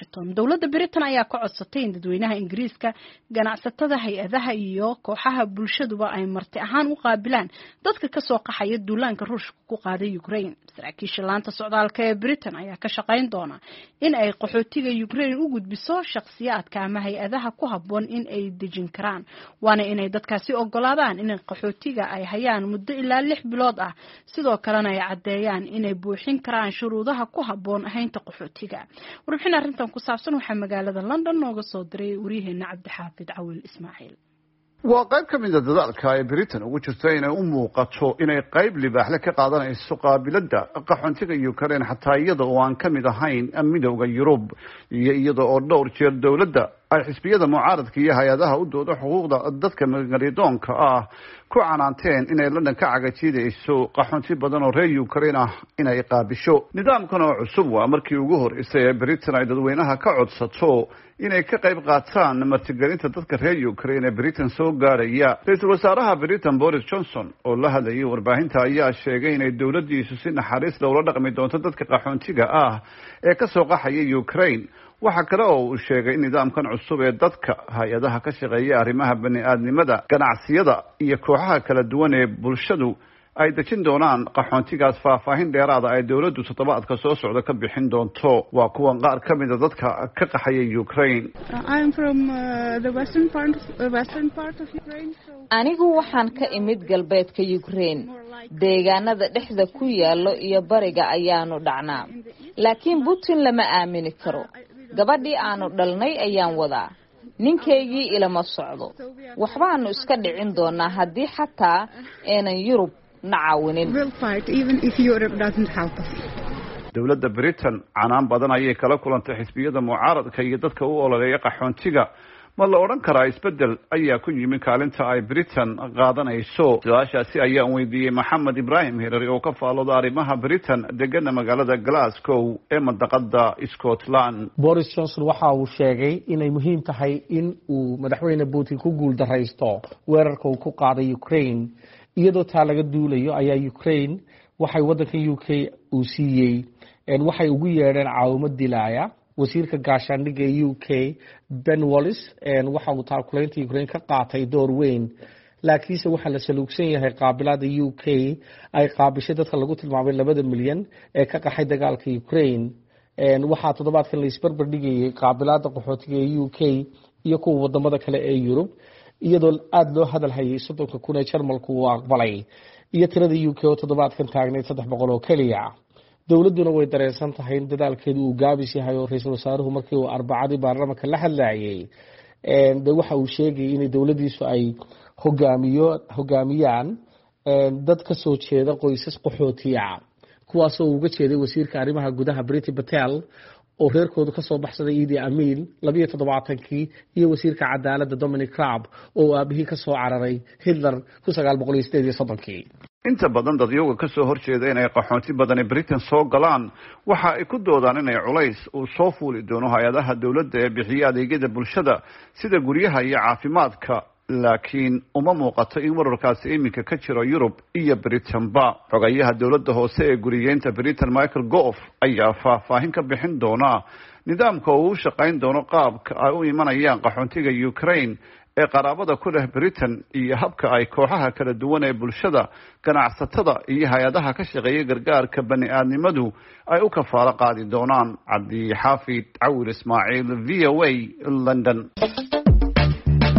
Washington. Dowladda Britain ayaa ka codsatay in dadweynaha Ingiriiska, ganacsatada, hay-adaha iyo kooxaha bulshaduba ay marti ahaan u qaabilaan dadka ka soo qaxaya duulaanka Ruushka ku qaaday Ukraine. Saraakiisha laanta socdaalka ee Britain ayaa ka shaqayn doona in ay qaxootiga Ukraine u gudbiso shakhsiyaadka ama hay-adaha ku habboon in ay dejin karaan. Waana inay dadkaasi ogolaadaan in qaxootiga ay hayaan muddo ilaa 6 bilood ah, sidoo kalena ay caddeeyaan inay buuxin karaan shuruudaha ku habboon ahaynta qaxootiga. Warbixin arrintan ku saabsan waxaa magaalada London nooga soo diray wariyaheena Cabdixaafid Cawil Ismaaciil. waa qayb ka mid ah dadaalka ay Britain ugu jirto inay u muuqato inay qayb libaax ka qaadanayso qaabilada qaxoontiga Ukraine xataa iyada oo aan ka mid ahayn midowga Yurub iyo iyada oo dhowr jeer dowladda ay xisbiyada mucaaradka iyo hay-adaha u dooda xuquuqda dadka magaridoonka ah ku canaanteen inay London ka cagajidayso qaxoonti badan oo reer Ukraine ah inay qaabisho. Nidaamkan oo cusub waa markii ugu horeysay ee Britain ay dadweynaha ka codsato inay ka qayb qaataan martigelinta dadka reer Ukraine ee Britain soo gaaraya. Ra'iisul wasaaraha Britain Boris Johnson oo la hadlayay warbaahinta ayaa sheegay inay dowladdiisu si naxariis leh ula dhaqmi doonto dadka qaxoontiga ah ee ka soo qaxaya Ukraine. waxa kale oo uu sheegay in nidaamkan cusub ee dadka hay-adaha ka shaqeeya arrimaha bani'aadnimada, ganacsiyada iyo kooxaha kala duwan ee bulshadu ay dejin doonaan qaxoontigaas faahfaahin dheeraada ay dowladdu toddobaadka soo socda ka bixin doonto. waa kuwan qaar ka mid a dadka ka qaxaya Ukraine. anigu waxaan ka imid galbeedka Ukraine. deegaanada dhexda ku yaalo iyo bariga ayaanu dhacnaa, laakiin Putin lama aamini karo. gabadhii aanu dhalnay ayaan wadaa, ninkaygii ilama socdo. waxbaanu iska dhicin doonaa haddii xataa aanan Yurub na caawinin. dowladda Britain canaan badan ayay kala kulantay xisbiyada mucaaradka iyo dadka u ololeeya qaxoontiga. ma la odhan karaa isbedel ayaa ku yimi kaalinta ay Britain qaadanayso? su-aashaasi ayaan weydiiyey Maxamed Ibrahim Hirari oo ka faalooda arrimaha Britain degana magaalada Glasgow ee mandaqada Scotland. Boris Johnson waxa uu sheegay inay muhiim tahay in uu madaxweyne Putin ku guul daraysto weerarka uu ku qaaday Ukraine. iyadoo taa laga duulayo ayaa Ukraine waxay wadanka UK uu siiyey waxay ugu yeedheen caawimad dilaaya. wasiirka gaashaandhigga UK Ben Wallace waxa uu taakuleynta Ukraine ka qaatay door weyn, laakiinse waxa la saluugsan yahay qaabilada UK ay qaabishay dadka lagu tilmaamay 2 milyan ee ka qaxay dagaalka Ukraine. waxaa toddobaadkan la isbarbar dhigayay qaabilada qaxootiga ee UK iyo kuwa wadamada kale ee Yurub, iyadoo aad loo hadal hayay 30,000 ee Jarmalku uu aqbalay iyo tirada UK oo toddobaadkan taagneyd 300 oo kaliya. dowladuna way dareensan tahay in dadaalkeedu uu gaabis yahay oo ra'iisul wasaaruhu markii uu Arbacadii baarlamaanka la hadlayay waxa uu sheegay in dowladiisu ay hogaamiyaan dad ka soo jeeda qoysas qaxootiya, kuwaas oo uga jeeday wasiirka arrimaha gudaha Priti Patel oo reerkoodu ka soo baxsaday Idi Amin 72kii iyo wasiirka cadaaladda Dominic Raab oo aabihii ka soo cararay Hitler 1938kii. inta badan dadyoga ka soo horjeeda inay qaxoonti badan ee Britain soo galaan waxa ay ku doodaan inay culays uu soo fuuli doono hay-adaha dowladda ee bixiya adeegyada bulshada sida guryaha iyo caafimaadka, laakiin uma muuqato in wararkaasi iminka ka jiro Yurub iyo Britain-ba. xogayaha dowladda hoose ee guriyeynta Britain Michael Gove ayaa faahfaahin ka bixin doona nidaamka uu u shaqayn doono qaabka ay u imanayaan qaxoontiga Ukraine ee qaraabada ku leh Britain iyo habka ay kooxaha kala duwan ee bulshada, ganacsatada iyo hay-adaha ka shaqeeya gargaarka bani'aadnimadu ay u kafaalo qaadi doonaan. Cabdixaafid Cawil Ismaaciil, VOA, London.